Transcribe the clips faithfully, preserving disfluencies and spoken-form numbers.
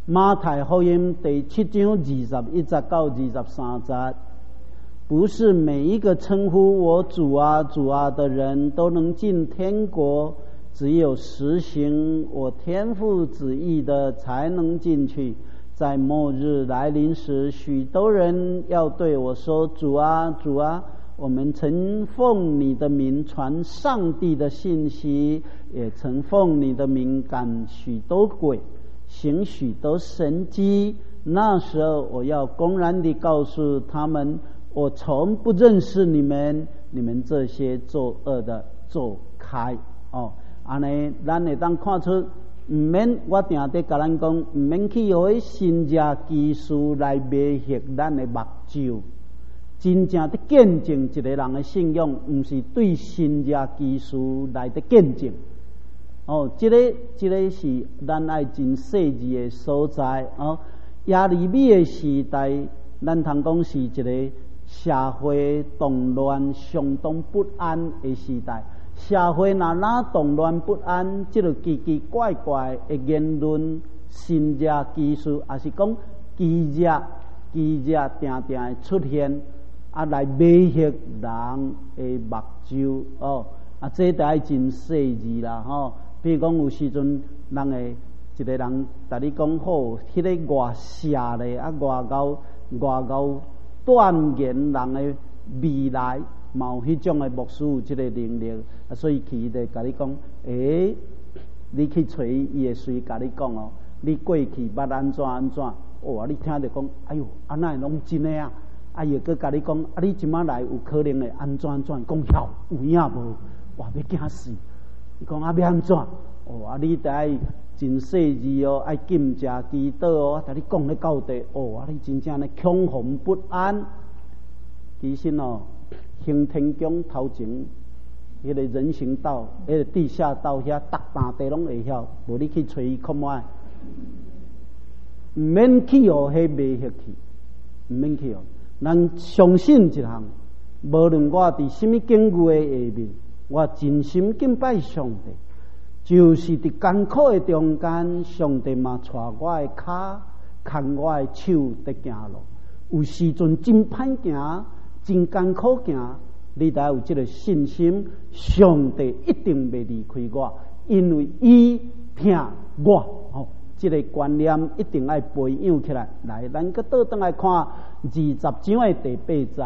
马太福音第七章二十一节到二十三节，不是每一个称呼我主啊主啊的人都能进天国，只有实行我天父旨意的才能进去。在末日来临时，许多人要对我说：主啊主啊，我们曾奉你的名传上帝的信息，也曾奉你的名赶许多鬼，行许多神迹。那时候我要公然地告诉他们，我从不认识你们，你们这些作恶的，走开。哦，安尼咱会当看出，唔免我定在甲咱讲，唔免去予迄新遮技术来迷惑咱的目睭。真正的见证一个人的信仰，唔是对新遮技术来的见证。哦，这个这个是咱爱真细致的所在。哦，亚利米的时代，咱通讲是一个社会动乱、相当不安的时代。社会若哪动乱不安，即个奇奇怪怪的言论、新遮技术，也是讲奇遮奇遮定定的出现，啊，来迷惑人的目睭。哦，啊，这都爱真细致啦，吼。比如讲，有时阵人会一个人甲你讲好，迄、那个外射咧，啊，外高外高断言人的未来，嘛有迄种的牧师有即个能力，啊，所以去就甲你讲，诶、欸，你去找伊，伊会随甲你讲哦，你过去捌安怎安怎，哦，你听着讲，哎哟，安那拢真诶啊，啊，伊个甲你讲，啊，你即马来有可能会安怎安怎，讲晓有影无？哇，要惊死！伊讲啊，要安怎？哦，啊，你得爱真细致哦，爱禁食祈祷哦，甲你讲咧到底哦，啊，你真正咧恐慌不安。其实哦，行天宫头前迄个人行道，迄个地下道遐，逐大地拢会晓，无你去找伊看卖，毋免去哦，迄迷惑去，毋免去哦。咱相信一项，无论我伫什么境遇的下面，我真心敬拜上帝。就是伫艰苦的中间，上帝嘛带我的脚，牵我的手在行路。有时阵真歹行，真艰苦行，你得有这个信心，上帝一定袂离开我，因为伊听我。哦，这个观念一定要培养起来。来，咱搁倒转来看二十章的第八节，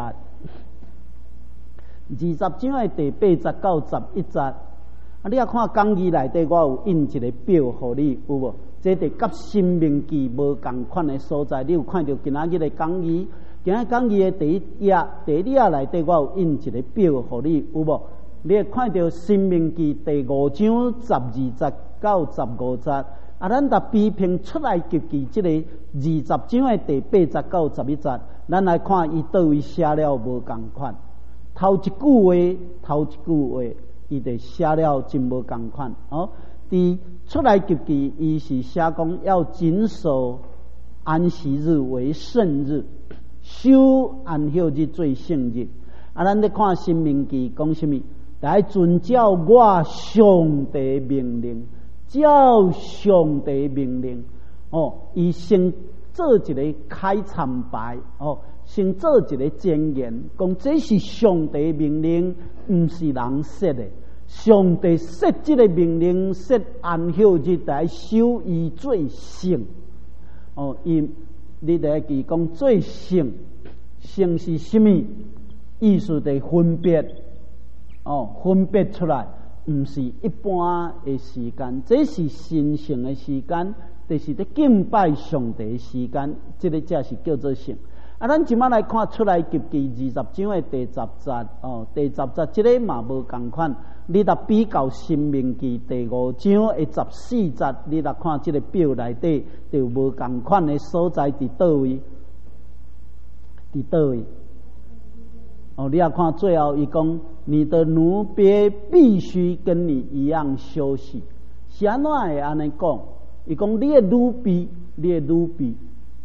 二十章的第八节到十一节。啊！你啊看讲义内底，我有印一个表互你，有无？这伫甲生命记无共款的所在，你有看到今仔日的讲义？今仔讲义的第一页、第一页内底，我有印一个表互你，有无？你会看到生命记第五章十二节到十五节。啊，咱达批评出来及记这个二十章的第八节到十一节，咱来看伊倒位写了无共款。头一句话，头一句话。伊得写了真无共款哦。伫出来及记，伊是写讲要谨守安息日为圣日，守安息日做圣日。啊，咱咧看申命记讲什么？来遵照我上帝命令，照上帝命令哦。伊先做一个开场白哦，先做一个箴言，讲这是上帝命令。毋是人设的，上帝设这个命令，设安息日来守伊最圣。哦，伊你得记讲最圣，圣是什么意思？得分别哦，分别出来，毋是一般的时间，这是神圣的时间，就是咧敬拜上帝的时间，这个才是叫做圣。啊，咱即摆来看出来及记二十章的第十节哦，第十节即个嘛无共款。你若比较申命记第五章的十四节，你若看即个表内底就无共款的所在伫倒位？伫倒位？哦，你要看最后伊讲，你的奴婢必须跟你一样休息。是安怎会安尼讲？伊讲你的奴婢，你的奴婢。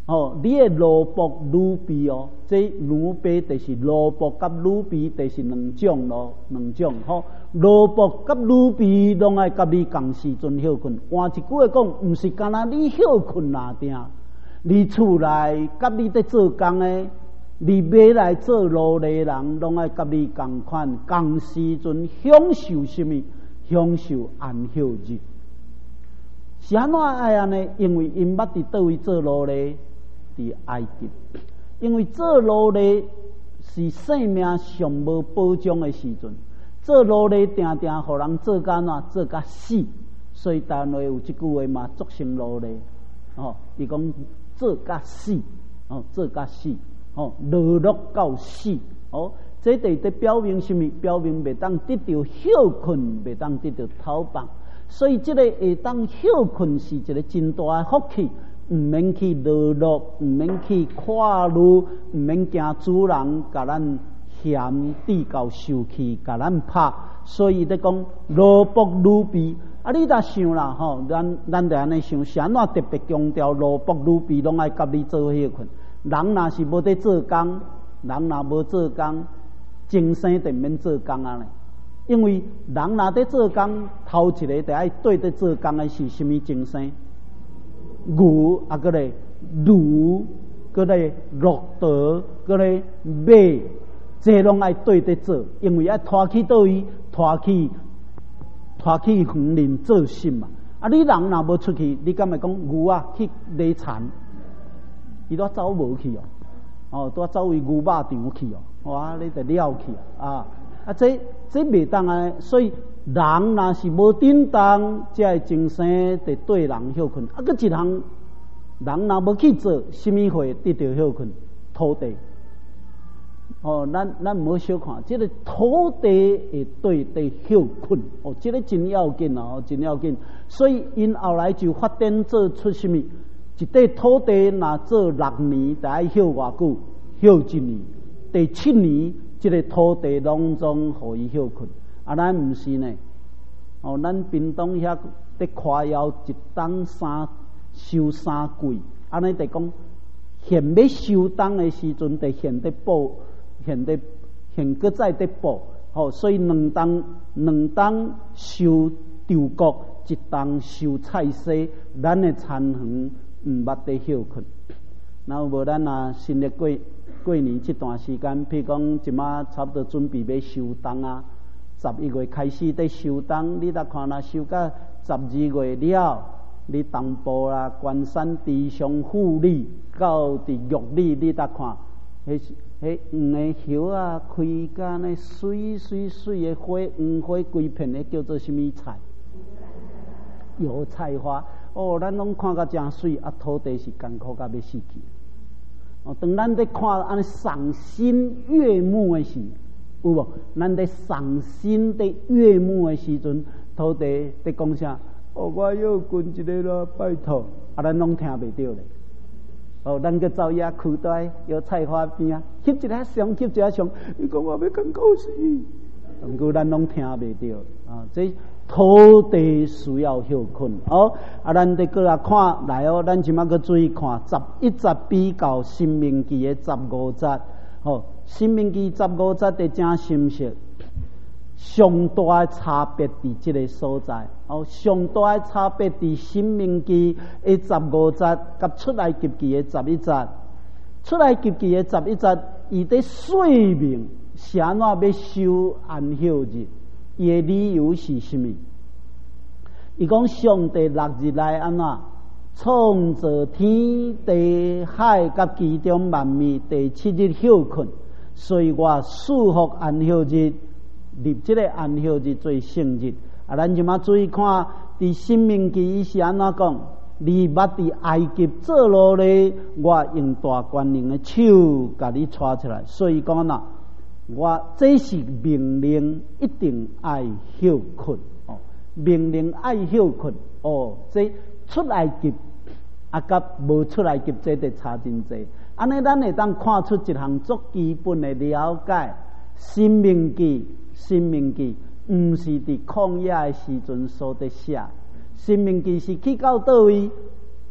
哦，你的奴仆奴婢哦，这奴婢就是奴仆甲奴婢，就是两种咯，两种吼。奴仆甲奴婢拢爱甲你共时阵休困。换一句话讲，毋是干那你休困哪定，你厝内甲你在做工的，你买来做奴隶人，拢爱甲你共款，共时阵享受什么？享受安休日。是安怎爱安尼？因为因捌伫倒位做奴隶？伫埃及，因为做奴隶是性命上无保障的时阵，做奴隶定定互人做甲哪做甲死，所以台湾话有一句话嘛，作成奴隶，哦，伊讲做甲死，哦，做甲死，哦，落落到死，哦，这地在表明什么？表明袂当得到休困，袂当得到讨棒，所以这个会当休困是一个真大的福气。毋免去落落，毋免去跨路，毋免惊主人甲咱嫌地到受气，甲咱拍。所以咧讲奴仆奴婢，啊，你若想啦吼，咱咱得安尼想，是安怎特别强调奴仆奴婢拢爱甲你做休困？人若是无在做工，人若无做工，精神就免做工啊咧。因为人若在做工，头一个得爱对在做工的是什么精神？牛啊，个咧驴，个咧骆驼，个咧马，这拢爱对得做，因为要拖去倒位，拖去拖去园林做事嘛。啊，你人若无出去，你敢会讲牛啊去犁田，伊都走无去哦，哦，都走为牛肉场去哦，哇，你得了去啊！啊，这这袂当啊，所以。人若是无振动，才会精神得对人休困。啊，搁一项，人若无去做，什么会得到休困？土地。哦，咱咱唔好小看，这个土地会对得休困。哦，这个真要紧哦，真要紧。所以因后来就发展做出什么？一块土地若做六年，就爱休偌久？休一年。第七年，这个土地拢总互伊休困。啊，咱毋是呢，哦，咱屏东遐伫夸耀一担三收三季，安尼得讲，现要收冬的时阵，得现得补，现得现搁再得补，哦，所以两担两担收稻谷，一担收菜苽，咱的田园毋捌得休困。然后无咱啊，新历过过年这段时间，譬如讲即马差不多准备要收冬啊。十一月开始在收冬，你来看啦，收到十二月了，你东部啦、关山地上妇女到伫玉里，你来看，迄迄黄个叶啊，开甲那水水水的花，黄花规片的叫做什么菜？油菜花。哦，咱拢看甲真水，啊，土地是艰苦甲要死去。哦，当咱在看安尼赏心悦目的时。有无？咱在赏心在悦目的时阵，土地在讲啥？哦，我要滚一个啦，拜托！啊，咱拢听袂到咧。哦，咱个走遐裤袋，有菜花边啊，翕一下相，翕一下相。伊讲我要更高兴，毋过咱拢听袂到啊。这土地需要休困哦。啊，咱得过来看来哦，咱即马个注意看十一节比较《申命记》的十五节哦。申命记十五节的正深色，上大的差别伫这个所在。哦，上大的差别伫申命记的十五节，甲出埃及记的十一节。出埃及记的十一节，伊在说明是安怎要守安休日。伊的理由是什么？伊讲上帝六日来安怎？创造天地海甲其中万物，第七日休困。所以我祝福安休日，立这个安休日做圣日。啊，咱即马注意看，伫申命记伊是安怎讲？你捌伫埃及做奴隶，我用大权能的手甲你带出来。所以讲呐，我这是命令，一定爱休困哦。命令爱休困哦，这出埃及啊，甲无出埃及这得差真济。安尼，咱会当看出一项足基本的了解。申命记，申命记，毋是伫旷野的时阵所得写。申命记是去到倒位？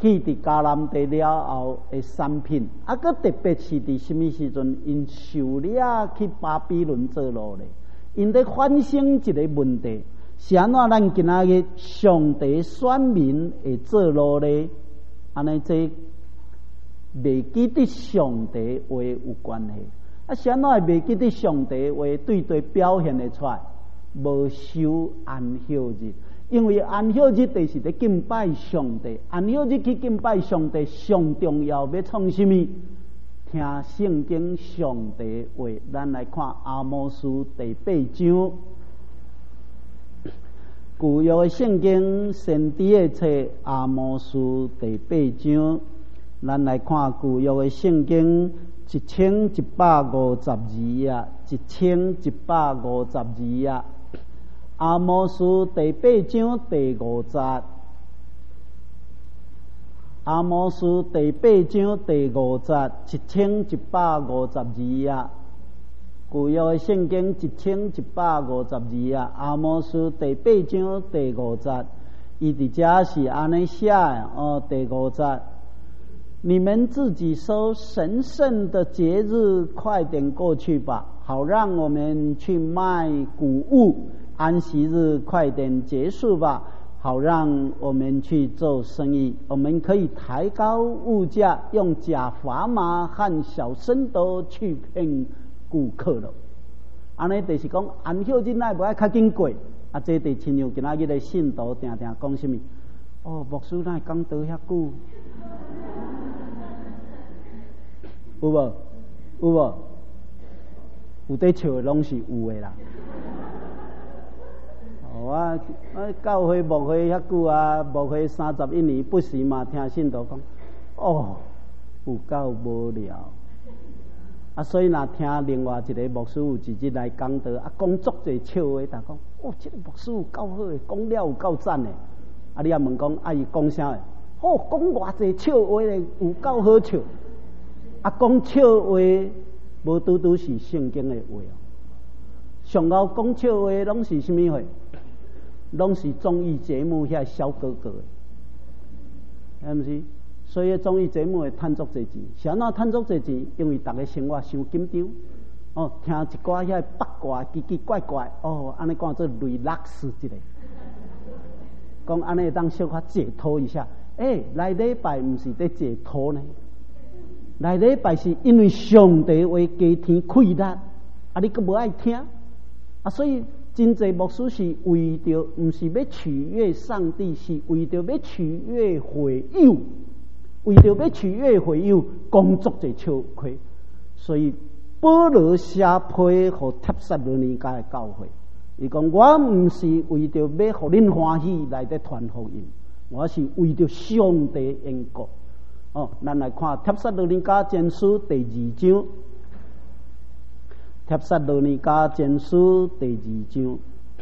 去伫迦南地了后的产品，啊，佮特别是伫什么时阵，因受了去巴比伦做奴咧，因咧反省一个问题：是安怎咱今仔日上帝选民会做奴咧？安尼这未记得上帝话有关系。啊，是安怎会未记得上帝话对对表现会出来？无守安息日。因为安息日就是咧敬拜上帝，安息日去敬拜上帝，上重要要创什么？听圣经上帝话，咱来看阿摩司第八章，旧约圣经先知的册阿摩司第八章，咱来看旧约的圣经一千一百五十二页，一千一百五十二页。阿摩司第八章第五节，阿摩司第八章第五节，一千一百五十二页，旧约的圣经一千一百五十二页，阿摩司第八章第五节，伊伫遮是安尼写的哦，第五节，你们自己说神圣的节日快点过去吧，好让我们去卖谷物。安息日快点结束吧，好让我们去做生意。我们可以抬高物价，用假砝码和小升斗去骗顾客了。安尼就是讲，安息日乃无爱较紧过。啊，这地亲像今仔日的信徒定定讲什么？哦，牧师乃讲得遐久，有无？有无？有在笑的拢是有的啦。哦啊，啊教会牧会遐久啊，牧会三十一年，不时嘛听信徒讲，哦，有够无聊。啊，所以若听另外一个牧师有一日来讲道，啊，讲足侪笑话，但讲，哦，这个牧师有够好诶，讲了有够赞诶。啊，你也问讲，啊，伊讲啥诶？哦，讲偌侪笑话咧，有够好笑。啊，讲笑话无拄拄是圣经诶话哦。上后讲笑话拢是什么话？拢是综艺节目遐小哥哥的，是毋是？所以综艺节目会赚足侪钱，是安怎赚足侪钱？因为大家生活伤紧张，哦，听一寡遐八卦奇奇怪怪，哦，安尼讲做 relax 一个，讲安尼当小可解脱一下。诶，来礼拜毋是在解脱呢，来礼拜是因为上帝为加添快乐，啊，你佫无爱听，啊，所以。真侪牧师是为着，毋是要取悦上帝，是为着要取悦会友，为着要取悦会友，工作就笑亏。所以保罗写批互帖撒罗尼迦的教会，伊讲我毋是为着要互恁欢喜来得传福音，我是为着上帝缘故。哦，咱来看帖撒罗尼迦前书第二章。帖撒罗尼迦前书第二章，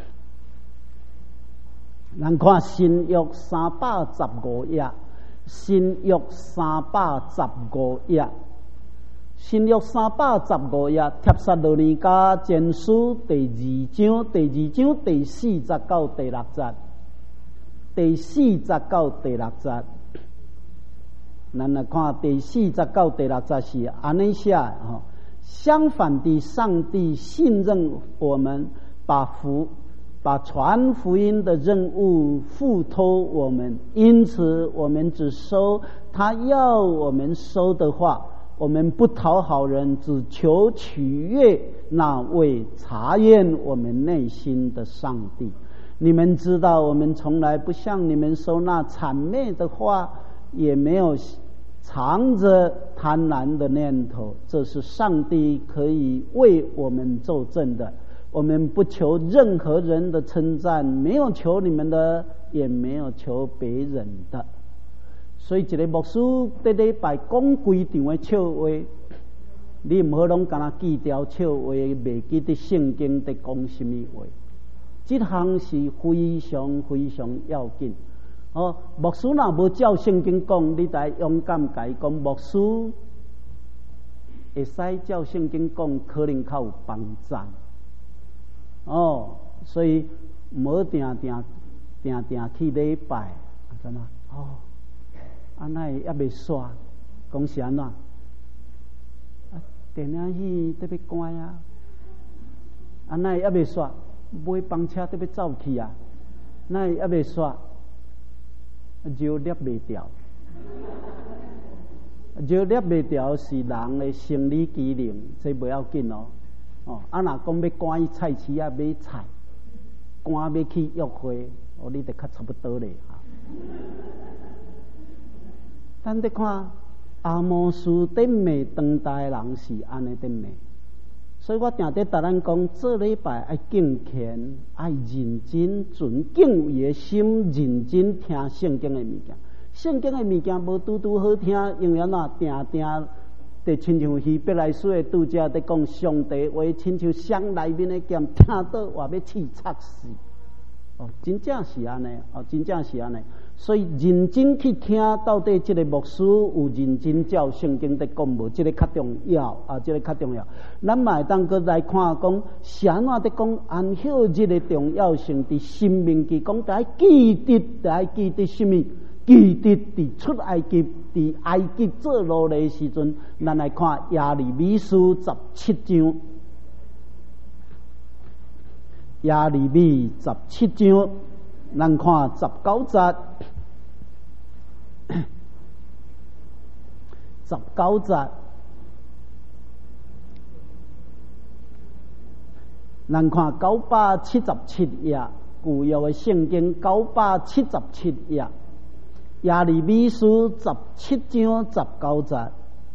咱看新约三百十五页，新约三百十五页，新约三百十五页，帖撒罗尼迦前书第二章，第二章第四节到第六节，第四节到第六节，咱来看第四节到第六节是安尼写吼。相反的，上帝信任我们，把福、把传福音的任务付托我们，因此我们只收他要我们收的话，我们不讨好人，只求取悦那位查验我们内心的上帝。你们知道，我们从来不向你们收那谄媚的话，也没有藏着贪婪的念头，这是上帝可以为我们作证的。我们不求任何人的称赞，没有求你们的，也没有求别人的。所以一个牧师在礼拜讲规场的笑话，你唔好拢干那记条笑话，袂记得圣经在讲什么话。这项是非常非常要紧。哦，牧师若无照圣经讲，你得勇敢甲伊讲。牧师会使照圣经讲，可能较有帮助。哦，所以无定定定定去礼拜，知嘛？哦， 啊，那也未煞，讲是安怎？啊，电影戏得要关啊，啊，那也未煞，买房车得要走去啊，那也未煞，尿捏未掉。尿捏未掉是人的生理机能，这不要紧哦。哦，啊，若讲要赶去菜市啊买菜，赶要去约会，哦，你得较差不多咧哈。咱得看阿摩斯顶美当代人是安尼顶美，所以我定得甲咱讲，这礼拜爱敬虔，爱认真存敬畏的心，认真听圣经的物件。圣经的物件无拄拄好听，因为哪定定得亲像希伯来书的拄则在讲上帝话，亲像箱内面的剑，听到话要刺插死。哦，真正是安尼，哦，真正是安尼。所以认真去听，到底这个牧师有认真照圣经在讲无？这个较重要啊，这个较重要。咱嘛会当搁来看讲，是安怎在讲安息日的重要性？伫生命记讲，得记得，得记得什么？记得伫出埃及，伫埃及做奴隶时阵，咱来看耶利米书十七章。耶利米十七章，咱看十九节，十九节，咱看九百七十七页，旧约的圣经九百七十七页。耶利米书十七章十九节，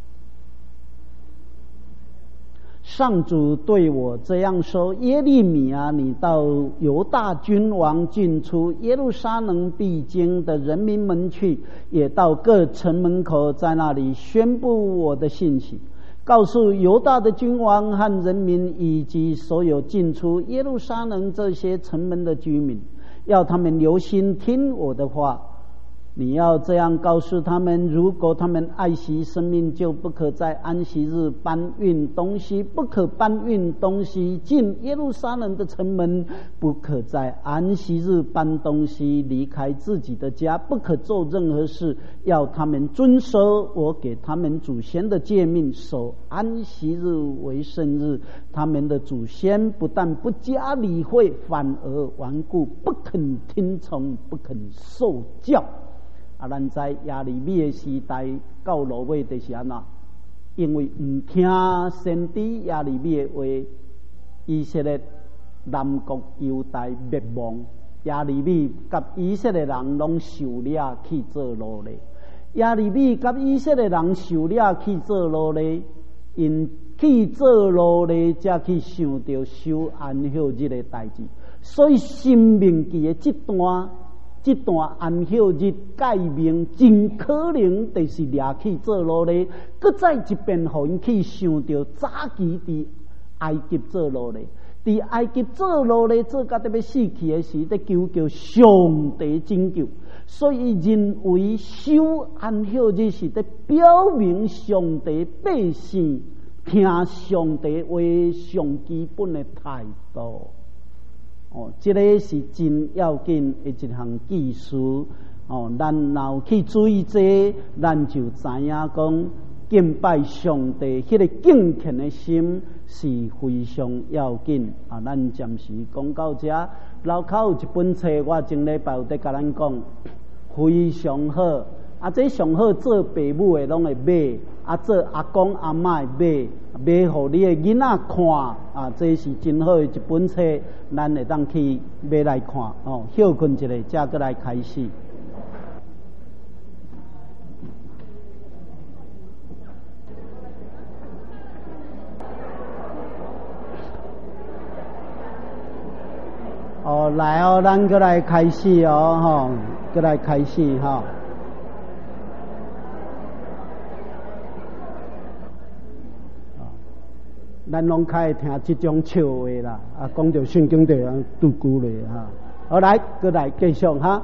上主对我这样说：耶利米啊，你到犹大君王进出耶路撒冷必经的人民们去，也到各城门口，在那里宣布我的信息，告诉犹大的君王和人民，以及所有进出耶路撒冷这些城门的居民，要他们留心听我的话。你要这样告诉他们：如果他们爱惜生命，就不可在安息日搬运东西，不可搬运东西进耶路撒冷的城门，不可在安息日搬东西离开自己的家，不可做任何事。要他们遵守我给他们祖先的诫命，守安息日为圣日。他们的祖先不但不加理会，反而顽固，不肯听从，不肯受教。啊，咱在耶利米的时代到落尾就是安怎？因为唔听先知耶利米的话，以色列南国犹大灭亡，耶利米甲以色列人拢受掠去做奴隶。耶利米甲以色列人受掠去做奴隶，因去做奴隶，才去想到守安息日的代志。所以生命记的这段。这段安息日改名，真可能就是掠去做奴隶，搁再一遍，互因去想到早期伫埃及做奴隶，伫埃及做奴隶做到得要死去的时，在求求上帝拯救。所以认为守安息日是在表明上帝百姓听上帝话上基本的态度。哦，这个是真要紧的一项技术。哦，咱若去注意这个，咱就知影讲敬拜上帝迄个敬虔的心是非常要紧啊。咱暂时讲到这，楼口有一本册，我前礼拜有在甲咱讲，非常好。啊，这上好做爸母的拢会买，啊，做阿公阿嬷会买，买互你的囡仔看。啊，这是真好的一本册，咱会当去买来看。哦，休困一下，才过来开始。哦，来哦，咱过来开始哦，吼，过来开始哈。咱拢较会听这种笑话啦，啊，讲到圣经地方拄久咧哈。好，来，过来继续哈。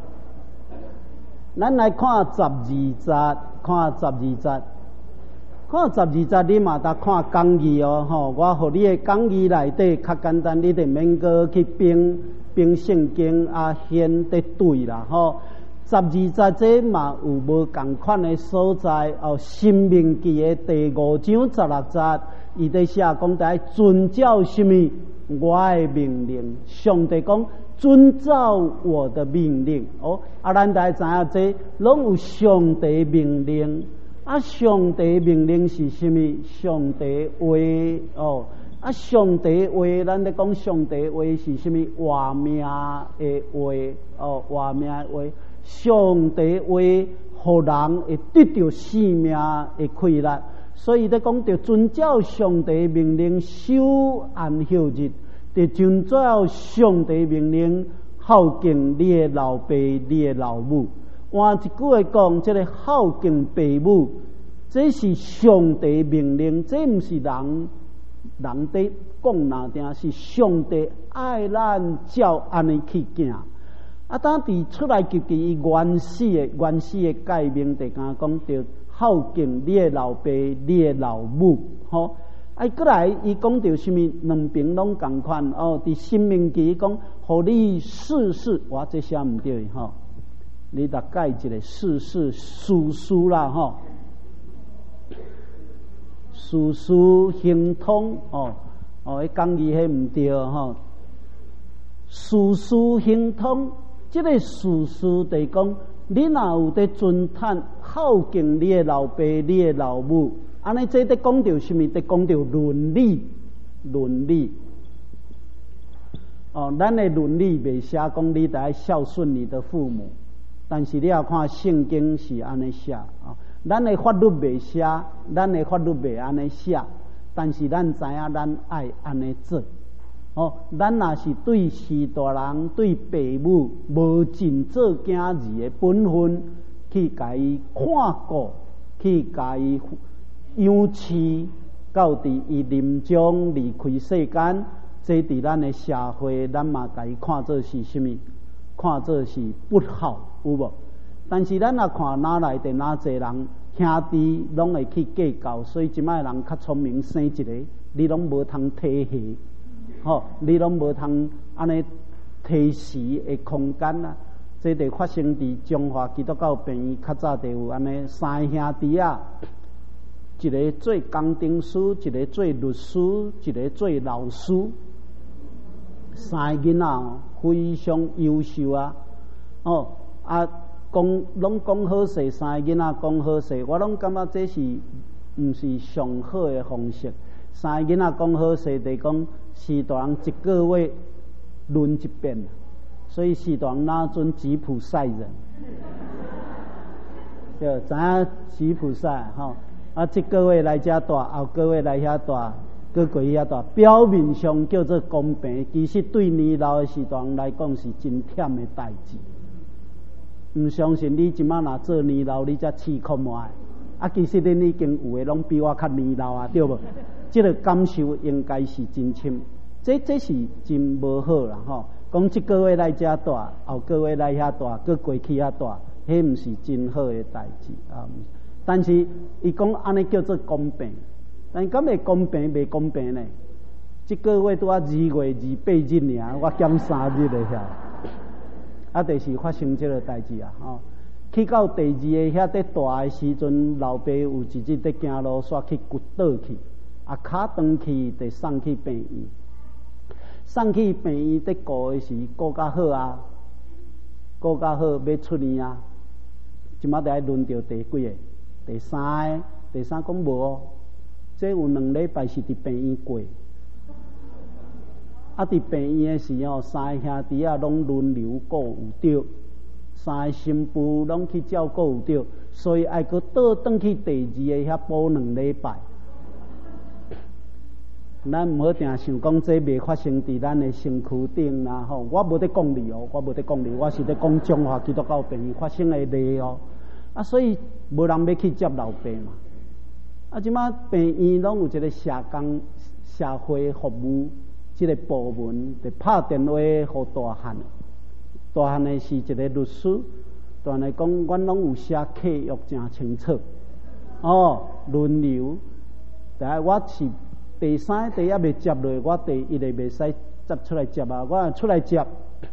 咱来看十二节，看十二节，看十二节，你嘛得看讲义哦，吼。我互你的讲义内底较简单，你得免个去编编圣经啊，显得对啦，吼。 十二节这嘛有无共款的所在。哦，生命记的第五章十六节，伊在写讲在遵照什么？我的命令。上帝讲遵照我的命令。哦，啊，咱大家知影这拢有上帝命令。啊，上帝命令是什么？上帝话。哦。啊，上帝话，咱咧讲上帝话是什么？活命的话，哦，活命的话，上帝话，互人会得到生命的快乐。所以咧讲，着遵照上帝命令守安息日，着遵照上帝命令孝敬你的老爸、你的老母。换一句话讲，这个孝敬父母，这是上帝命令，这毋是人。人在讲哪定是上帝爱咱，照安尼去行。啊，当伫出来及其伊原始的原始的诫命，就讲讲着孝敬你的老爸、你的老母，吼。啊，过来伊讲着什么？两边拢共款哦。伫申命记讲，互你世世，我这写毋对吼。你大概一个世世事事啦吼。事事行通哦哦，迄讲义迄毋对吼。事事行通，即、这个事事就讲，你若有伫尊叹孝敬你的老爸、你的老母，安尼这伫讲着什么？伫讲着伦理，伦理。哦，咱的伦理袂写讲你得孝顺你的父母，但是你要看圣经是安尼写啊。哦，咱的法律袂写，咱的法律袂安尼写，但是咱知影咱爱安尼做。哦，咱若是对士大人、对父母无尽做囝儿的本分，去甲伊看顾，去甲伊养饲，到伫伊临终离开世间，这伫咱的社会，咱嘛甲伊看做是什么？看做是不孝，有无？但是咱若看哪内底哪侪人兄弟拢会去计较，所以即摆人较聪明，生一个你拢无通体系，吼、哦，你拢无通安尼提时的空间啊。这得发生伫中华基督教病院，较早就有安尼三兄弟啊，一个做工程师，一个做律师，一个做老师，三个囡仔非常优秀啊，哦啊。讲拢讲好势，三个囡仔讲好势，我拢感觉这是毋是上好的方式。三个囡仔讲好势，就讲是大人一个月轮一遍，所以是大人哪尊吉普赛人，对，知影吉普赛吼啊，这个月来遮大，后个月来遐大，过过遐大，表面上叫做公平，其实对年老的是大人来讲是真忝的代志。唔相信你即摆若做年老，你才试看卖。啊，其实恁已经有诶，拢比我较年老啊，对无？即个感受应该是真深，这这是真无好啦吼。讲即个月来遮大，后个月来遐大，搁过去遐大，迄毋是真好诶代志啊。但是伊讲安尼叫做公平，但敢会公平袂公平呢？即个月拄啊二月二八日尔，我减三日诶遐。啊，就是发生这个代志啊！吼、哦，去到第二个遐在大的时阵，老爸有一日在行路煞去骨倒去，啊，脚断去，得送去病院。送去病院在顾的时，顾较好啊，顾较好要出院啊。即马得爱轮到第几个？第三个，第三讲无哦，这有两礼拜是伫病院过。啊！伫病院诶时候，三个兄弟啊，拢轮流顾有着，三个新妇拢去照顾有着，所以爱搁倒转去第二个遐补两礼拜。咱毋好定想讲这未发生伫咱诶身躯顶啦吼！我无伫讲理哦，我无伫讲理，我是伫讲中华基督教病院发生诶例哦。啊，所以无人要去接老爸嘛。啊，即马病院拢有一个社工社会服务。这个部门就拍电话给大汉，大汉呢是一个律师，大汉来讲，阮拢有写契约真清楚，哦，轮流，但我是第三第一未接落，我第一个未使接出来接啊，我出来接，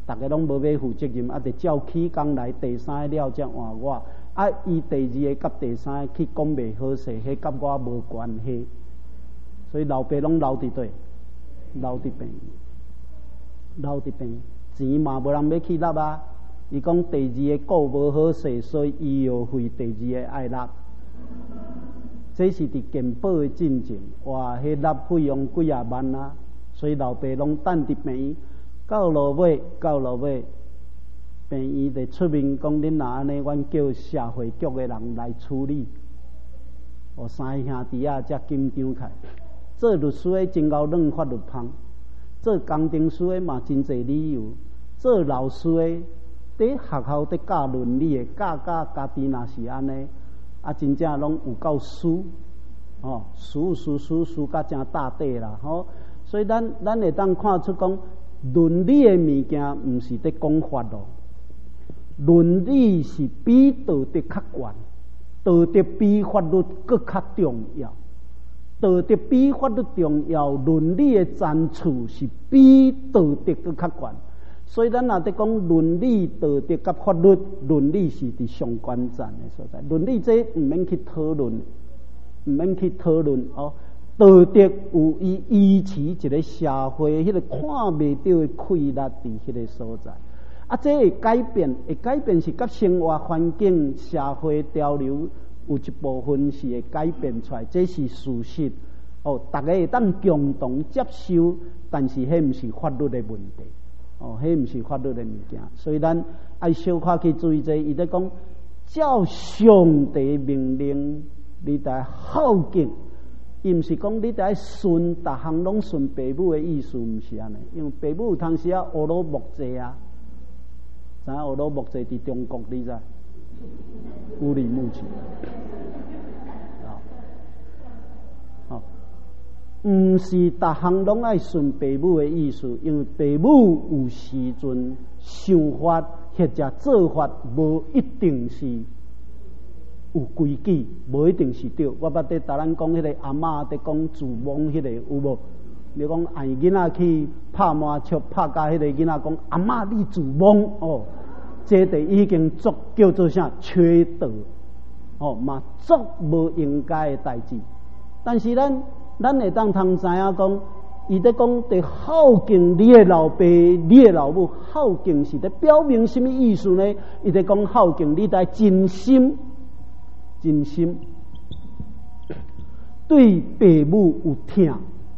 大家拢无要负责任，啊，得照起工来第三个了才换我。啊，伊第二个甲第三个去讲袂好势，迄甲我无关系。所以老爸拢留伫对，留伫病，留伫病，钱嘛无人要去纳啊。伊讲第二个顾无好势，所以医药费第二个爱纳。这是伫健保的进程，哇，迄纳费用几啊万啊，所以老爸拢等伫病院，到落尾，到落尾。病院就出面讲，恁若安尼，阮叫社会局的人来处理。哦，三兄弟啊，才紧张起来。做律师的真够软法律芳，做工程师的嘛真侪理由，做老师的伫学校伫教伦理的，教教家己若是安尼，啊，真正拢有够输，哦，输输输输甲真大底啦，吼、哦。所以咱咱会当看出讲，伦理的物件毋是伫讲法咯。伦理是比道德较悬，道德比法律更较重要。道德比法律重要，伦理的赞处是比道德更较悬。所以咱若伫讲伦理、道德甲法律，伦理是伫上关键的所在。伦理这毋免去讨论，毋免去讨论哦。道德有伊维持一个社会迄个看袂到的规律伫迄个所在。啊，这会改变，会改变是甲生活环境、社会潮流有一部分是会改变出来，这是事实。哦，大家会当共同接受，但是迄毋是法律的问题。哦，迄毋是法律的物件，所以咱爱小可去注意这。伊在讲，照上帝命令，你得孝敬。伊毋是讲你得顺，逐项拢顺父母的意思，毋是安尼。因为父母有当时啊，乌鲁木齐啊。知影乌鲁木齐伫中国，你知？乌里木齐。哦，毋是逐项拢爱顺父母的意思，因为父母有时阵想法或者做法，无一定是有规矩，无一定是对。我捌伫达咱讲迄个阿嬷伫讲自摸迄个有无？你讲爱囡仔去拍麻将，拍甲迄个囡仔讲阿嬷你自摸哦，这就已经足叫做啥缺德哦，嘛足无应该的代志。但是咱咱会当通知影讲，伊在讲得孝敬你的老爸、你的老母，孝敬是在表明什么意思呢？伊在讲孝敬你得真心，真心对父母有疼。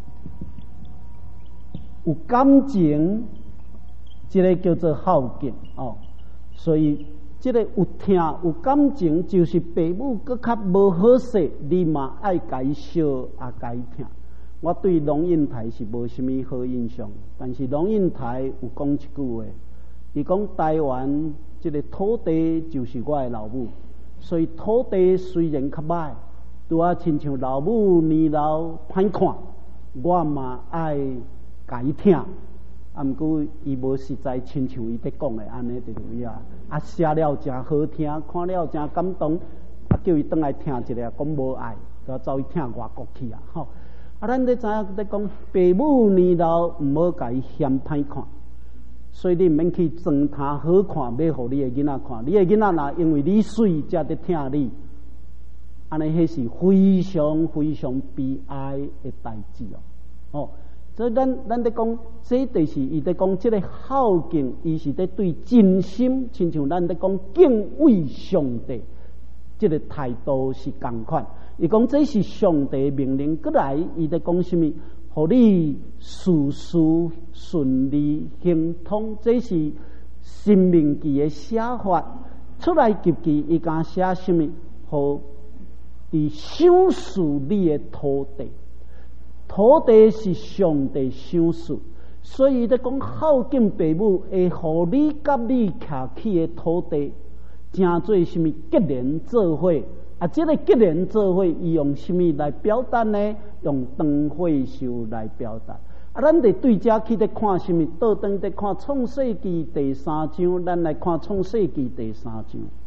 有感情，这个叫做孝敬哦。所以，这个有疼有感情，就是父母搁较无好势，你嘛爱改笑也改疼。我对龙应台是无什么好印象，但是龙应台有讲一句话，伊讲台湾这个土地就是我的老母，所以土地虽然较歹，拄啊亲像老母年老歹看，我嘛爱。甲伊听，啊，毋过伊无实在亲像伊伫讲的安尼就有影，啊，写了真好听，看了真感动，啊，叫伊转来听一下，讲无爱，就走去听外国去啊，吼！啊，咱咧知影伫讲，父母年老毋好甲伊嫌歹看，所以你毋免去装他好看，要互你的囡仔看。你的囡仔若因为你水才伫听你，安尼迄是非常非常悲哀的代志哦，哦。所以咱咱在讲，这就是伊在讲，这个孝敬，伊是在对真心，亲像咱在讲敬畏上帝，这个态度是同款。伊讲这是上帝命令，过来伊在讲什么？互你事事顺利行通，这是生命记的写法。出来及记伊敢写什么？互伫享受你的土地。土地是上帝赏赐，所以在讲孝敬父母，会互你甲你徛起的土地，成做什么结连做伙啊？这个结连做伙，伊用什么来表达呢？用灯会寿来表达。啊，咱得对遮去在看什么？倒转在看创世纪第三章，咱来看创世纪第三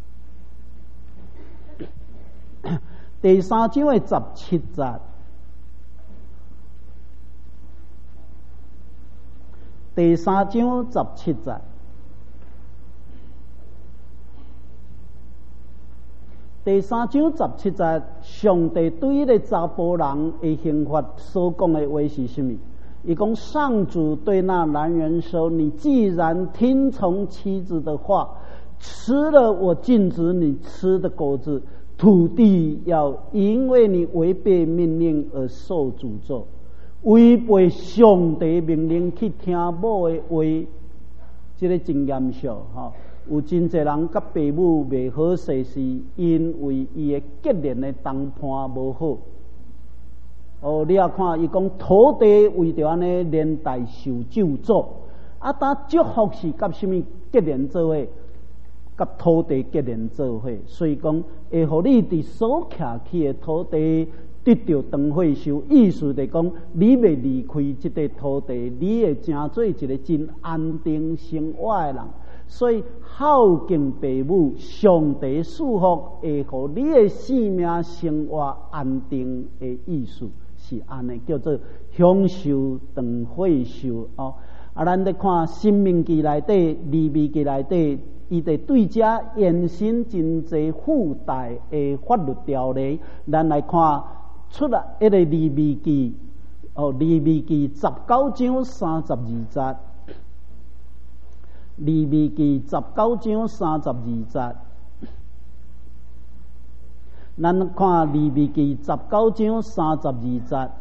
章，第三章的十七节。第三章十七节， 第三章十七节，上帝对迄个查甫人的刑罚所讲的话是什么？伊讲上主对那男人说：“你既然听从妻子的话，吃了我禁止你吃的果子，土地要因为你违背命令而受诅咒。违背上帝命令去听某的话，这个真严肃哈。有真侪人甲爸母袂好势，是因为伊的结连的当判无好。哦，你也看，伊讲土地为着安尼连带受咒诅，啊，当祝福是甲什么结连做伙？甲土地结连做伙，所以讲会互你伫所徛起的土地得到长岁寿。意思就是讲，你未离开这个土地，你会成做一个真安定生活的人。所以孝敬父母，上帝祝福会互你的性命生活安定的意思是安尼，叫做享受长岁寿哦。啊，咱咧看《申命记》内底、利未记内底，伊伫对遮延伸真侪附带的法律条例。咱来看出来一个利未记哦，利未记十九章三十二节。利未记十九章三十二节，咱看利未记十九章三十二节。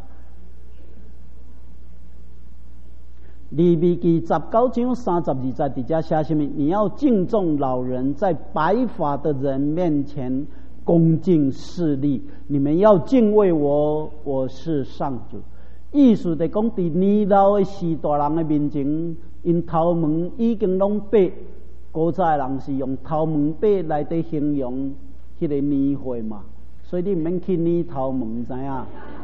利未记十九章三十二节底下写什么？你要敬重老人，在白发的人面前恭敬侍立。你们要敬畏我，我是上主。意思就讲，伫年老的时大人的面前。因头毛已经拢白，古早人是用头毛白来底形容迄个年岁嘛，所以你毋免去捏头毛，知影？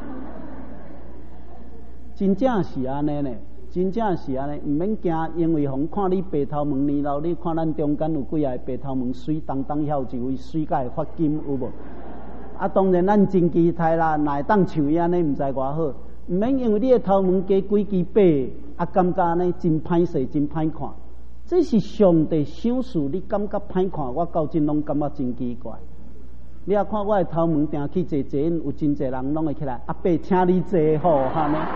真正是安尼呢，真正是安尼，毋免惊，因为互看你白头毛年老，你看咱中间有几个白头毛水当当晓一位水甲会发金有无？啊，当然咱真期待啦，哪会当像伊安尼，毋知偌好。毋免因为你的头毛加几支白，啊，感觉安尼真歹势，真歹看。这是上帝赏赐，你感觉歹看，我到真拢感觉真奇怪。你也看我的头毛定去坐坐，有真侪人拢会起来，阿伯，请你坐好哈呢。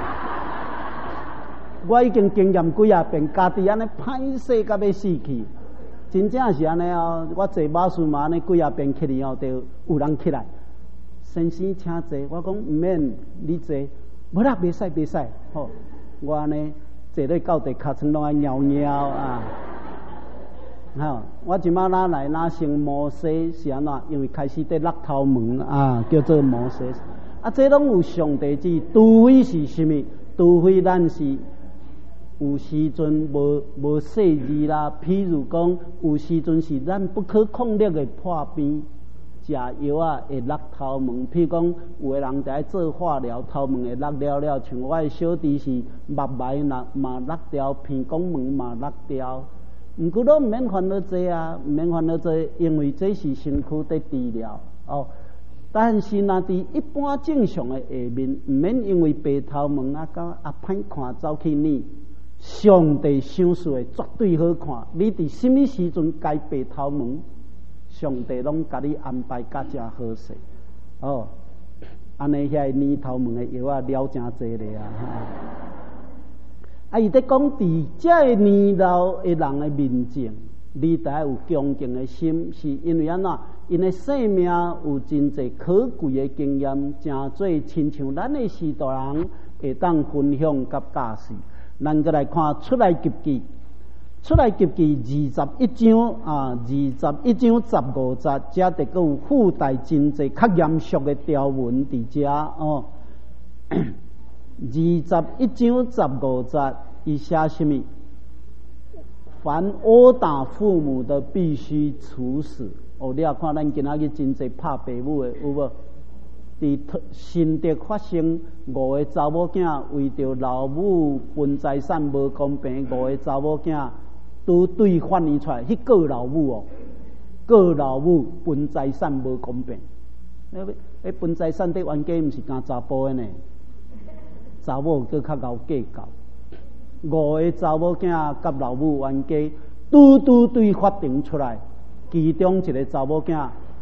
我已经经验几啊遍，家己安尼歹势甲要死去，真正是安尼哦。我坐巴士嘛安尼几啊遍起哩哦，就有人起来，先生请坐。我讲毋免，你坐。无啦，袂使袂使，吼！我安尼坐咧到地尻川拢爱尿尿啊！吼！我即摆哪来哪成摩西是安怎？因为开始在落头毛啊，叫做摩西。啊，这拢有上帝旨，除非是什么？除非咱是有时阵无无细字啦。譬如讲，有时阵是咱不可抗力的破病。食药啊会落头毛，譬如讲有个人在做化疗，头毛会落了了，像我的小弟是目眉嘛嘛落掉，鼻孔毛嘛落掉。毋过都毋免烦恼这啊，毋免烦恼这，因为这是身躯在治疗哦。但是若伫一般正常的下面，毋免因为白头毛啊甲啊歹看走去捏。上帝赏赐的绝对好看，你伫什么时阵该白头毛？上帝拢甲你安排甲真好势哦，安尼遐年头毛的药啊了真济咧啊！啊，伊在讲伫这个年老的人的面前，你得有恭敬的心，是因为安怎？因的生命有真济可贵的经验，真做亲像咱的时代人会当分享甲教示。咱再来看出来记记。出来记记二十一章啊，二十一章十五节，遮得个有附带真济较严肃的条文伫遮哦。二十一章十五节，伊写什么？凡殴打父母的，必须处死。哦，你也看咱今仔日真济拍爸母的，有无？伫新竹发生五个查某囝为着老母分财产无公平，五个查某囝。都对反映出来，去告老母哦，告老母分财产无公平。那那分财产的冤家毋是干查甫的呢，查某佫较够计较。五个查某囝甲老母冤家，拄拄对法庭出来，其中一个查某囝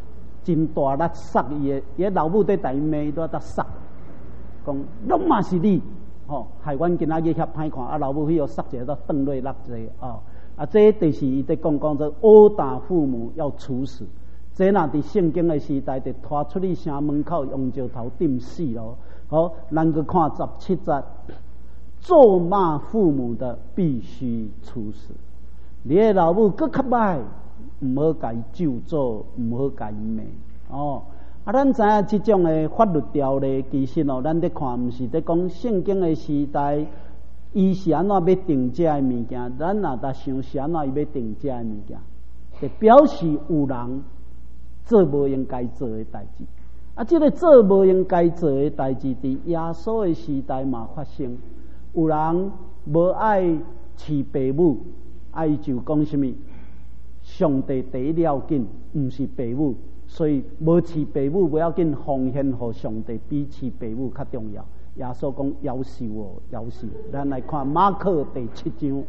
真大力杀伊的，伊老母在台骂伊都在杀，讲拢嘛是你，吼、哦，害阮今仔日遐歹看，啊老母去互杀一个，都断落落一个哦。啊，这就是伊在讲讲这殴打父母要处死，这若伫圣经的时代，就拖出去城门口用石头钉死咯。好，咱去看十七节，咒骂父母的必须处死。你的老母搁较歹，唔好甲伊咒诅，唔好甲伊骂哦。啊，咱知影即种的法律条例，其实哦，咱咧看，毋是咧讲圣经的时代。伊是安怎要定这个物件？咱若达想是安怎伊要定这个物件，就表示有人做无应该做的代志。啊，这个做无应该做的代志，伫耶稣的时代嘛发生。有人无爱饲爸母，爱就讲什么？上帝第一要紧，毋是爸母，所以无饲爸母不要紧，奉献互上帝比饲爸母较重要。耶稣讲夭寿哦，夭寿。咱来看马可第七章，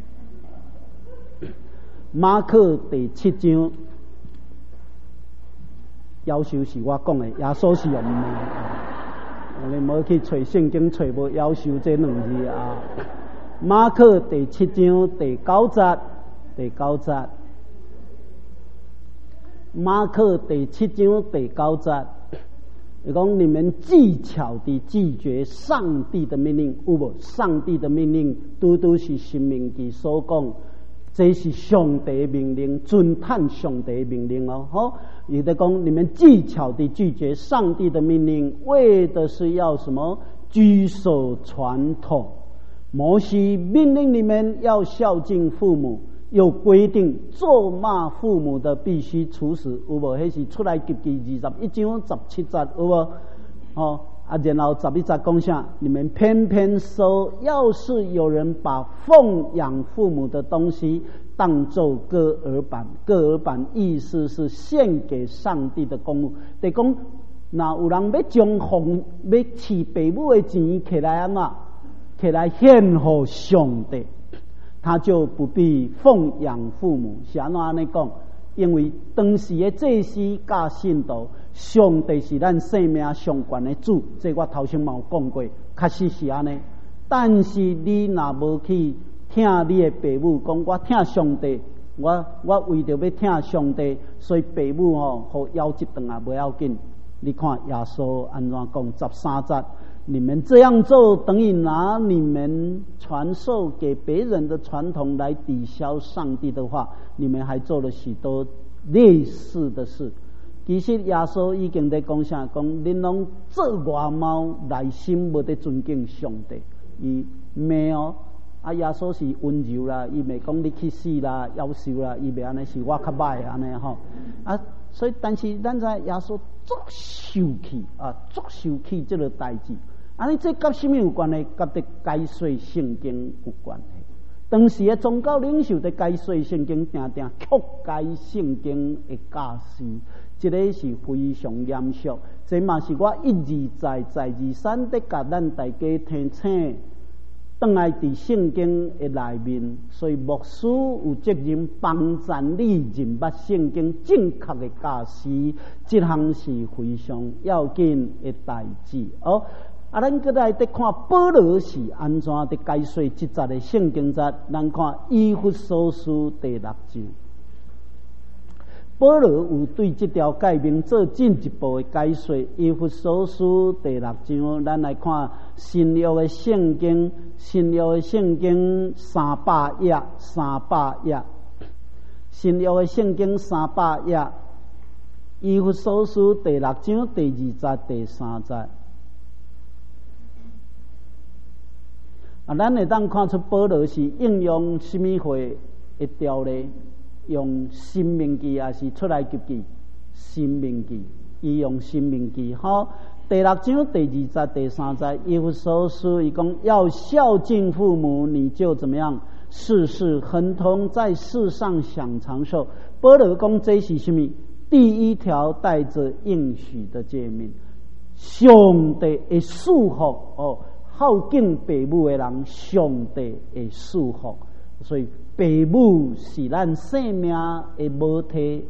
马可第七章，夭寿是我讲的，耶稣是用骂。你无去找圣经找无夭寿这两字啊。马可第七章第九节，第九节，马可第七章第九节。伊讲你们技巧地拒绝上帝的命令，有无？上帝的命令拄拄是申命记所讲，这是上帝命令，尊探上帝命令哦。好，有的讲你们技巧地拒绝上帝的命令，为的是要什么？居守传统。摩西命令你们要孝敬父母。有规定，咒骂父母的必须处死，有无？迄是出来记记二十一章十七节，有无？哦，啊，然后十一节讲啥？你们偏偏说，要是有人把奉养父母的东西当作割耳板，割耳板意思是献给上帝的公物，得讲，那有人要将奉要饲爸母的钱起来安怎？起来献给上帝。他就不必奉养父母，是安怎安尼讲？因为当时的祭司甲信徒，上帝是咱生命上悬的主，这我头先嘛有讲过，确实是安尼。但是你若无去听你的爸母讲，我听上帝，我我为着要听上帝，所以爸母吼，互夭折顿也不要紧。你看耶稣安怎讲？十三节。你们这样做，等于拿你们传授给别人的传统来抵消上帝的话，你们还做了许多类似的事。其实耶稣已经在讲啥？讲恁拢做外貌，内心无在尊敬上帝。伊没有啊，耶稣是温柔啦，伊未讲你去死啦、夭寿啦，伊未安尼，是我较歹安尼吼啊。所以，但是咱知耶稣足受气啊，足受气这个代志。安尼这甲什么有关系？甲伫解说圣经有关系。当时的宗教领袖伫解说圣经，定定曲解圣经的假释，这个是非常严肃。这嘛是我一而再、再而三伫甲咱大家提醒，当来伫圣经的内面，所以牧师有责任帮助你认捌圣经正确的假释，这项是非常要紧的代志哦。啊，咱搁来得看保罗是安怎的解说即节的圣经节，咱看以弗所书第六章，保罗有对这条诫命做进一步的解说。以弗所书第六章，咱来看新约的圣经，新约的圣经三百页，三百页，新约的圣经三百页，以弗所书第六章第二节、第三节。啊，咱会当看出保罗是应用什么话的条例？用申命记还是出来记记？申命记，伊用申命记。好，第六章第二节、第三节，以弗所书伊讲要孝敬父母，你就怎么样？事事亨通，在世上享长寿。保罗讲这是什么？第一条带着应许的诫命，上帝的祝福哦。孝敬爸母的人，上帝会祝福。所以，爸母是咱生命的母体，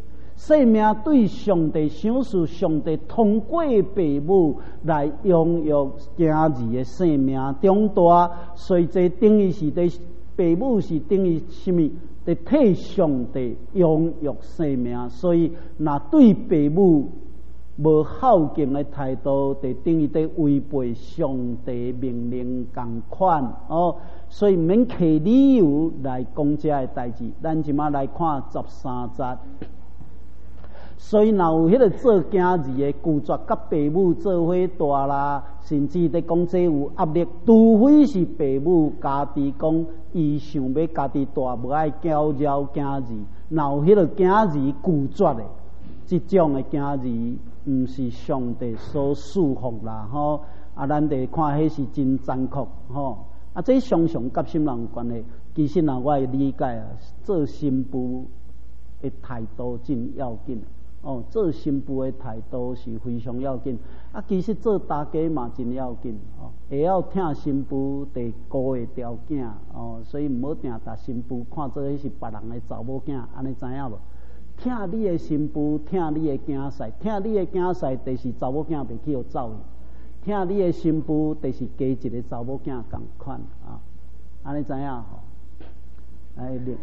生命对上帝赏赐，上帝通过父母来养育囝儿的生命长大，所以这等于是对父母是等于什么？在替上帝养育生命，所以那对父母无孝敬的态度，就等于在违背上帝命令同款哦。所以免摕理由来讲这个代志。咱即马来看十三节。所以，若有迄个做囝儿的拒绝甲父母做伙大啦，甚至咧讲这有压力，除非是父母家己讲，伊想要家己大，无爱教教囝儿。若有迄个囝儿拒绝的，即种的囝儿，毋是上帝所祝福啦吼。啊，咱得看迄是真残酷吼。啊，这常常甲心人有关系。其实，若我理解啊，做新妇的态度真要紧。哦，做新妇的态度是非常要紧。啊，其实做大家嘛真要紧。哦，会晓疼新妇，得顾会条囝。哦，所以唔好定达新妇看做迄是别人的查某囝，安尼知影无？疼你的新妇，疼你的囝婿，疼你的囝婿，就是查某囝袂去互走去；疼你的新妇，就是加一个查某囝共款啊。安尼知影吼？哎，你。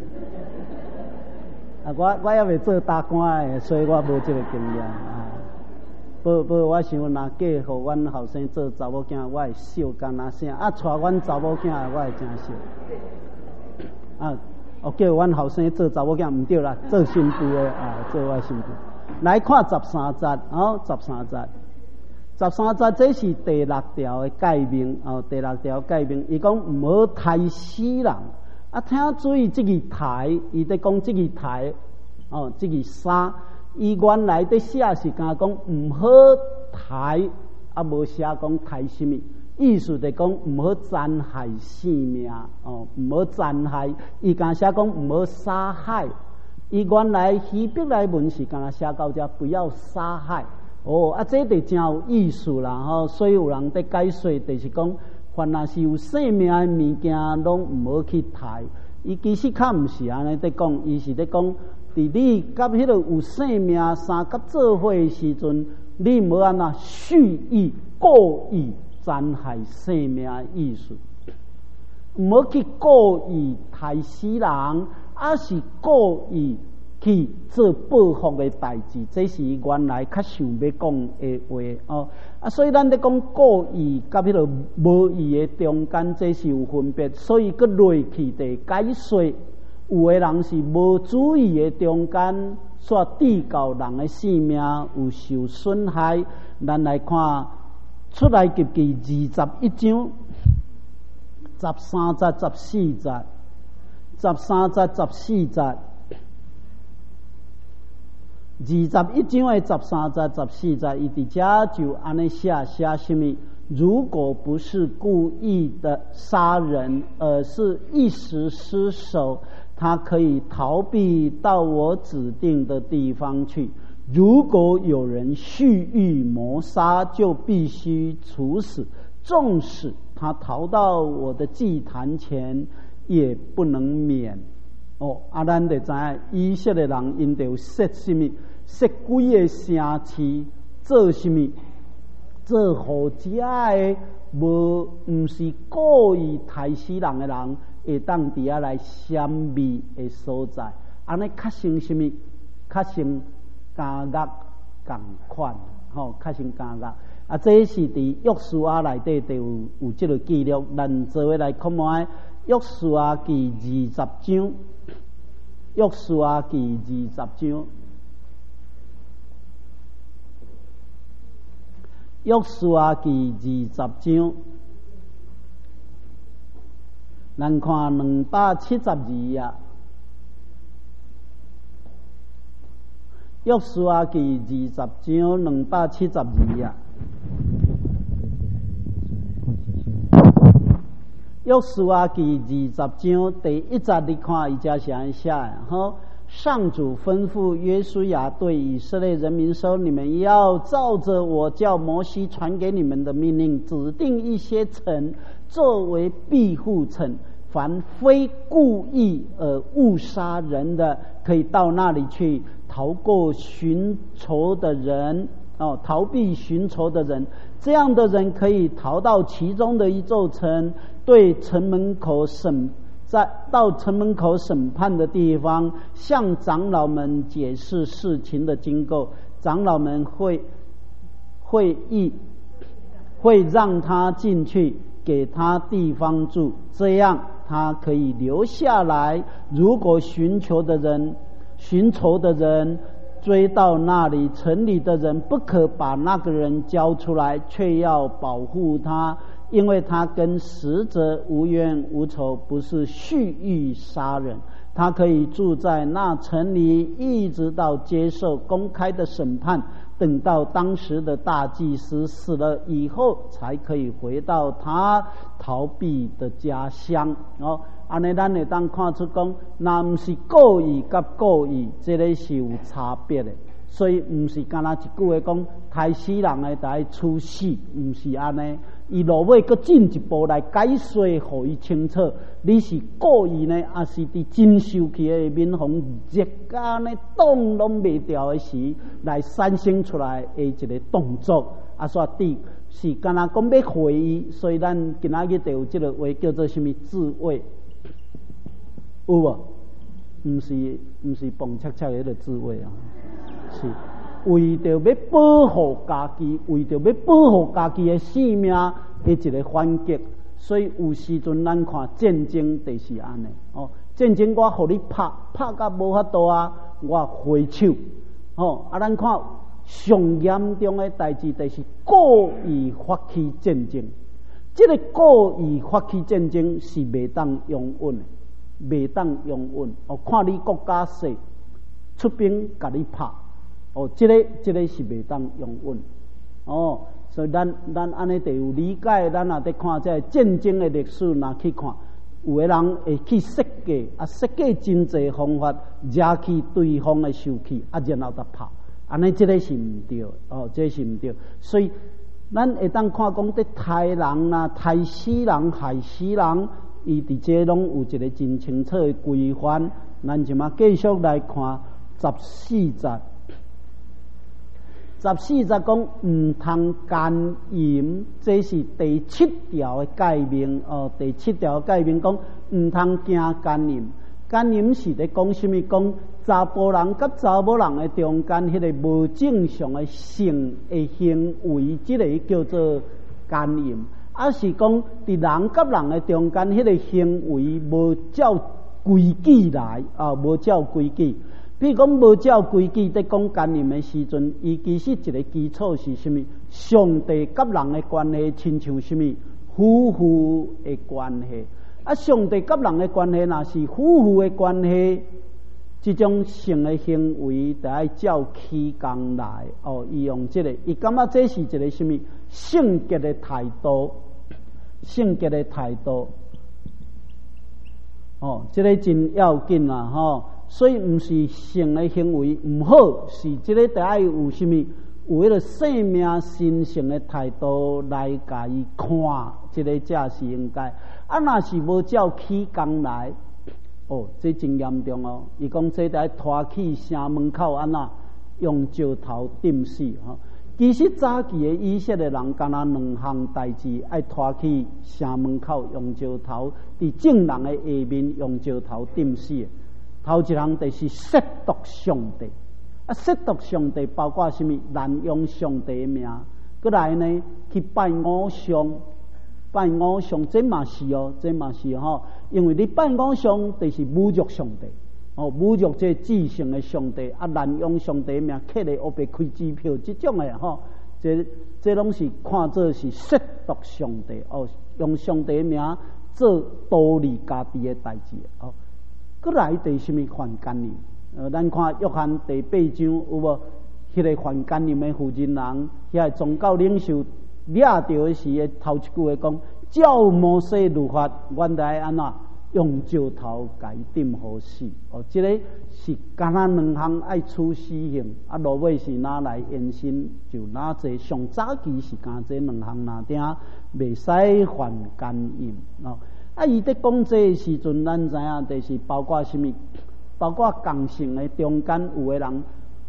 啊，我我还未做大官的，所以我无这个经验啊。不不，我想若嫁互阮后生做查某囝，我会笑干那声；啊，带阮查某囝，我会真笑。啊，哦，叫阮后生做查某囝毋对啦，做新妇的啊，做我新妇。来看十三节，哦，十三节，十三节这是第六条的诫命哦，第六条诫命，伊讲毋好杀死人。啊，听注意这个台，伊在讲这个台，哦，这个杀，伊原来在写是讲讲唔好台，啊，无写讲台什么，意思就讲唔好残害生命，哦，唔好残害，伊讲写讲唔好杀害，伊原来希伯来文是讲写到这不要杀害，哦，啊，这就真有意思啦，吼，所以有人在解说，就是讲。凡若是有生命的物件，拢唔好去杀。伊其实较毋是安尼在讲，伊是在讲，伫你甲迄个有生命三甲做伙的时阵，你无安那蓄意、故意残害生命的意思。唔好去故意害死人，啊是故意去做报复的代志，这是原来较想要讲的话哦。啊，所以咱咧讲故意甲迄个无意的中间，这是有分别。所以佮落去地解说，有的人是无注意的中间，所致到人的性命有受损害。咱来看出来及记二十一章十三节、十四节、十三节、十四节。二十一章的十三节、十四节，伊伫遮就安尼写写什么？如果不是故意的杀人，而是一时失手，他可以逃避到我指定的地方去。如果有人蓄意谋杀，就必须处死。纵使他逃到我的祭坛前，也不能免。哦，啊，咱就知影以色列人因着设什么？设几个城市做什么？做互遮个无毋是故意害死人的人，会当伫遐来闪避的所在，安尼较像什么？较像奸恶共款，吼，较像奸恶。啊，这是伫约书亚内底就有有即个记录，咱做伙来看卖约书亚记二十章，约书亚记二十章。约书亚记二十章，咱看两百七十二页。约书亚记二十章两百七十二页。约书亚记二十章第一节，你看伊遮是安写的，吼。上主吩咐约书亚对以色列人民说：“你们要照着我叫摩西传给你们的命令，指定一些城作为庇护城。凡非故意而误杀人的，可以到那里去。 逃过寻仇的人哦，逃避寻仇的人，这样的人可以逃到其中的一座城，对城门口审，在到城门口审判的地方，向长老们解释事情的经过。长老们会会议会让他进去，给他地方住，这样他可以留下来。如果寻求的人、寻仇的人追到那里，城里的人不可把那个人交出来，却要保护他，因为他跟死者无冤无仇，不是蓄意杀人。他可以住在那城里，一直到接受公开的审判，等到当时的大祭司死了以后，才可以回到他逃避的家乡。哦，安尼咱会当看出讲，那不是故意甲故意，这个是有差别的。所以不是干那一句话讲，杀死人的就要处死，不是安尼。伊落尾搁进一步来解说，互伊清楚，你是故意呢，还是伫真受气的面红热甲呢挡拢袂掉的时，来产生出来的一个动作。啊，所以是干那讲要回伊，所以咱今仔日就有这个话叫做什么自卫，有无？唔是唔是蹦恰恰的自卫啊，是。为着要保护家己，为着要保护家己的性命的一个反击，所以有时阵咱看战争就是安尼哦。战争我互你拍，拍甲无法度啊，我回手哦。啊，咱看上严重的代志，就是故意发起战争。这个故意发起战争是袂当容允的，袂当容允哦。看你国家势出兵甲你拍。哦，这个这个是袂当容允哦，所以咱咱安尼就有理解。咱也得看这战争的历史，若去看，有的人会去设计啊，设计真济方法惹起对方的生气，啊，然后就拍，安尼这个是唔对哦，这个是唔对。所以咱会当看讲，这杀人啦、杀死人、害死人，伊伫这拢有一个真清楚的规范。咱就嘛继续来看十四节。十四节讲唔通奸淫，这是第七条的诫命哦。第七条的诫命讲唔通行奸淫，奸淫是咧讲什么？讲查甫人甲查某人的中间迄个无正常的性的行为，这个叫做奸淫。啊，是讲伫人甲人的中间迄个行为无照规矩来啊，无照规矩。比如讲无照规矩在讲奸淫的时阵，伊其实一个基础是什么？上帝甲人的关系，亲像什么？夫妇的关系。啊，上帝甲人的关系，若是夫妇的关系，这种性的行为，就要照起工来哦。伊用这个，伊感觉这是一个什么？圣洁的态度，圣洁的态度。哦，这个真要紧啦，吼、哦。所以唔是性的行为唔好，是这个得爱有什么？有迄个生命神圣的态度来甲伊看，这个才是应该。啊，若是无照起工来，哦，这真严重哦。伊讲这得拖去城门口安那用石头钉死吼。其实早期的以色列人干那两项代志，爱拖去城门口用石头，伫正人的下面用石头钉死。头一项就是亵渎上帝，啊，亵渎上帝包括什么？滥用上帝的名，过来呢去拜偶像，拜偶像这嘛是哦，这嘛是吼、哦，因为你拜偶像就是侮辱上帝，哦，侮辱这至圣的上帝，啊，滥用上帝的名，刻咧黑白开支票，这种的吼、哦，这这拢是看做是亵渎上帝，哦，用上帝的名做独立家己的代志，哦。过来第什么犯奸淫？呃，咱看约翰第八章有无？迄个犯奸淫的负责人，遐宗教领袖抓到的时，头一句话讲：照摩西律法，原来安怎用石头改钉好死。哦，这个是干那两项爱处死刑，啊，落尾是拿来延伸，就拿这上早期是干这两项拿定，袂使犯奸淫哦。啊，伊在讲这个时阵，咱知影就是包括什么？包括共性的中间有的人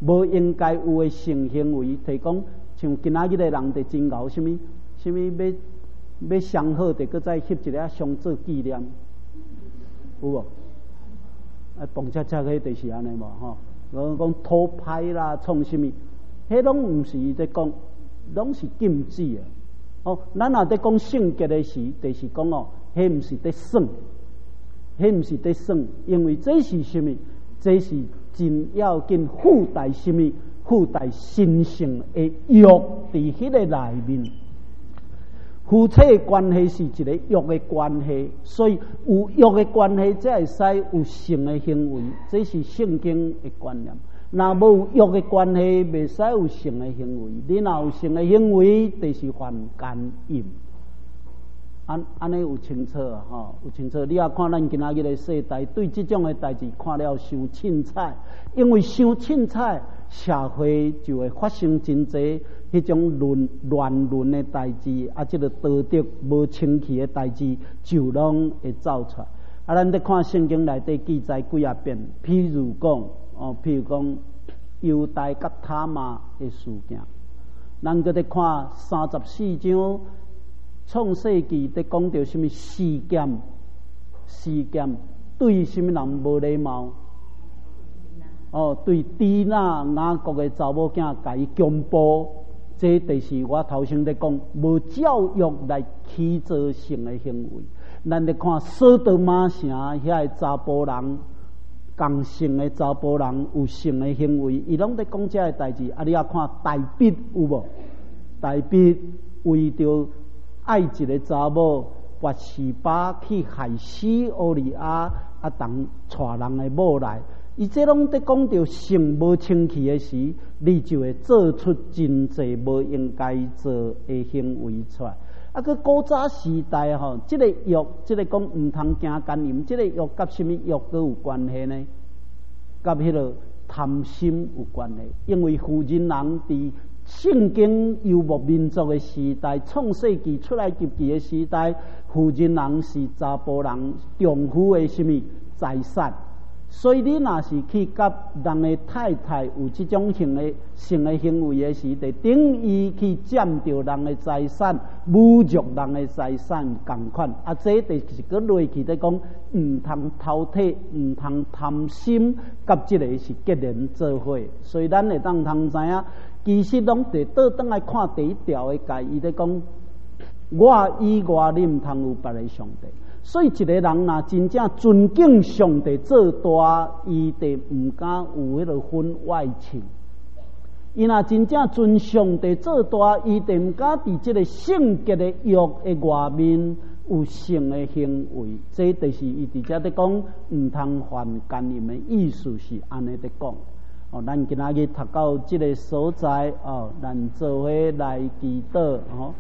无应该有诶性行为，提讲像今仔日诶人伫真熬，什么什么要要伤好，得搁再翕一个相做纪念，有无？啊，蹦恰恰迄就是安尼嘛吼。我讲偷拍啦，创什么？迄拢毋是在讲，拢是禁止诶。哦，咱若在讲性格诶时，就是讲哦，迄毋是在耍，迄毋是在耍，因为这是什么？这是真要紧附带什么？附带神性的欲伫迄个内面。夫妻的关系是一个欲的关系，所以有欲的关系才会使有性的行为，这是圣经的观念。若无欲的关系，袂使有性的行为。你若有性的行为，就是犯奸淫。安安尼有清楚啊，吼，有清楚。你也看咱今仔日的世代，对这种的代志看了伤凊彩，因为伤凊彩，社会就会发生真侪迄种乱乱伦的代志，啊，这个道德无清气的代志，就拢会走出来。啊，咱在看圣经内底记载几啊遍，譬如讲，哦，譬如讲犹大甲他玛的事件，咱搁在看三十四章。创世纪在讲到什么事件？事件对什么人无礼貌？哦，对低那雅各的查某囝甲伊强暴，这就是我头先在讲无教育来起造性的行为。咱在看索多玛城遐个查甫人，共性的查甫人有性的行为，伊拢在讲这个代志。啊，你也看大必有无？大必为着爱一个查某，拔示巴去害死欧利亚，啊，当带人的某来，伊这拢在讲到性无清气的时，你就会做出真济无应该做的行为出来。啊，个古早时代吼，这个欲，这个讲唔通行奸淫，这个欲甲什么欲都有关系呢？甲迄个贪心有关系，因为妇人人伫圣经游牧民族的时代，创世纪出来及记的时代，妇人人是查甫人丈夫的什么财产，所以你若是去甲人的太太有这种性的性的行为的时，就等于去占着人的财产，侮辱人的财产同款。啊，这就是个类去在讲，唔通偷摕，唔通贪心，甲这个是结连做伙。所以咱会当通知影。其实拢得倒转来看第一条的解，伊在讲我以外你唔通有别个上帝。所以一个人若真正尊敬上帝做大，伊就唔敢有迄个婚外情。伊若真正尊上帝做大，伊就唔敢伫即个性格的欲的外面有性的行为。这就是伊伫遮在讲唔通犯奸淫的意思是安尼在讲。哦，咱今仔日读到这个所在，哦，咱做伙来祈祷，哦。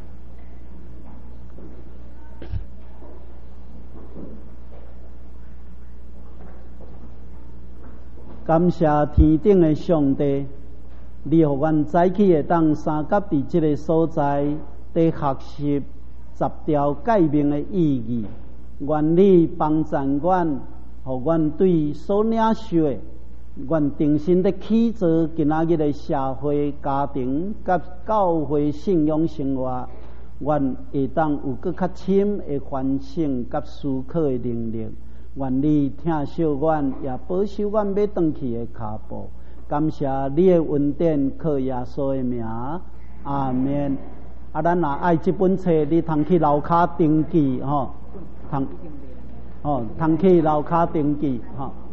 感谢天顶的上帝，你予阮早起会当三甲伫这个所在，伫学习十条诫命的意义。愿你帮助阮，予阮对所领受的。愿定心的起造今仔日的社会、家庭、甲教会信仰生活，愿会当有更较深的反省甲思考的能力。愿你听惜阮，也保守阮要转去的脚步。感谢你的恩典，靠耶稣的名，阿们。啊，咱若爱这本册，你通去楼骹登记吼，通哦，通去楼骹登记吼。